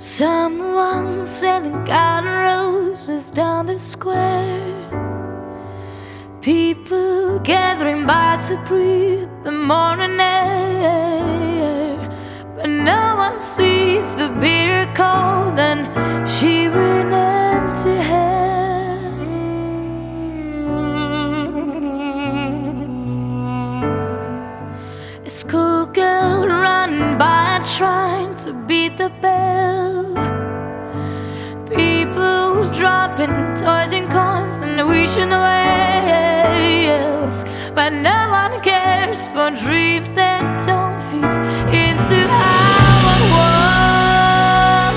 Someone selling garden roses down the square. People gathering by to breathe the morning air. But no one sees the bitter cold and shivering empty hands. A schoolgirl running by and trying to beat the bell. People dropping toys and coins and wishing away, yes. But no one cares for dreams that don't fit into our world.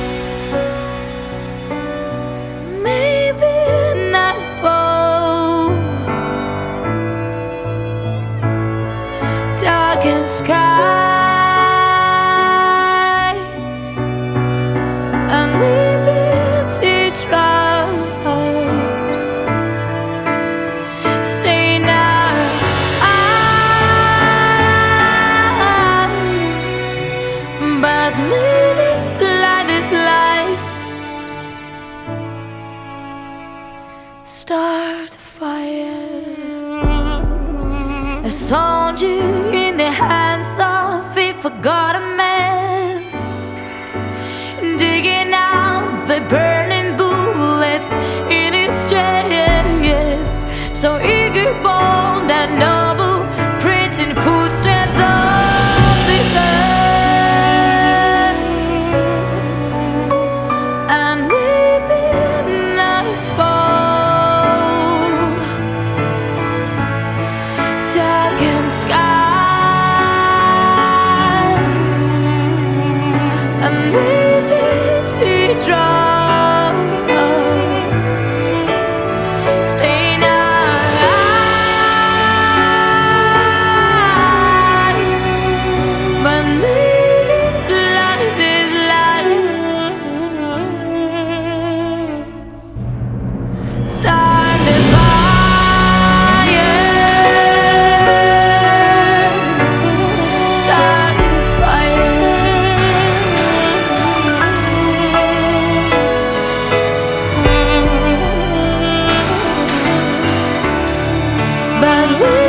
Maybe nightfall, darkened skies, and maybe teardrops stain our eyes. But this light, start the fire. A soldier in the hands of a forgotten mess, digging out the burning bullets in his chest. So eager, bold and noble, printing footsteps of this earth. And maybe nightfall, darkened skies, and maybe teardrops stain our eyes. But this light, start the fire, start the fire. But